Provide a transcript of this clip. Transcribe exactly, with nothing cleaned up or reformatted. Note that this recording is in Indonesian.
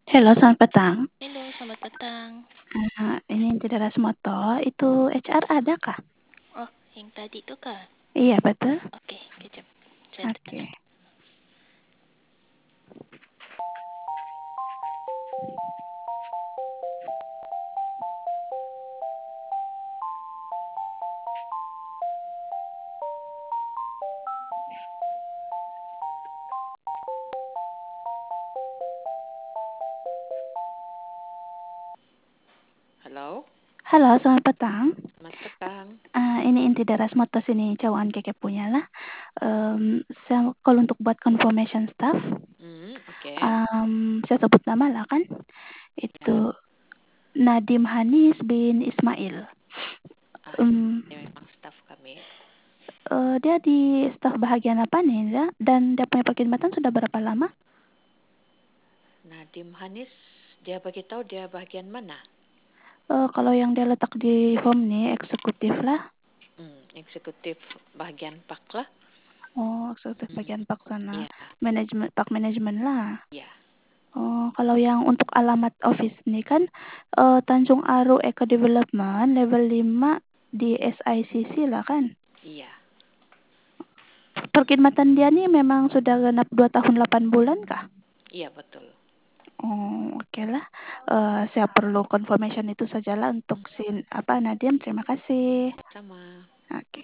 Halo, selamat petang. Halo, selamat petang. Ah, ini tidak Rasmoto, itu H R ada kah? Oh, yang tadi itu kah? Iya, betul. Oke, kejap. Saya Oke. tanya. Halo, Halo, selamat petang. selamat petang. Ah, ini inti daras moto sini cawan keke punya lah. Um, saya kalau untuk buat confirmation staff, Hmm, oke. um, saya sebut nama lah kan. Ya, Itu Nadim Hanis bin Ismail. ah, Um, ini memang staf kami. uh, dia di staf bagian apa nih, ya? Dan dia punya perkhidmatan sudah berapa lama? Nadim Hanis, dia bagi tahu dia bagian mana? Uh, kalau yang dia letak di home nih, eksekutif lah. Hmm, eksekutif bagian pak lah. Oh, eksekutif Hmm, bagian pak sana. ya, Manajemen, pak manajemen lah. ya, Oh, kalau yang untuk alamat office ini kan eh, Tanjung Aru Eco Development level lima di S I C C lah kan. iya, Perkhidmatan dia nih memang sudah genap dua tahun delapan bulan kah? iya betul. Oh, oke lah. Eh, saya perlu confirmation itu sajalah untuk Hmm, si apa Nadim. Terima kasih. sama. Oke.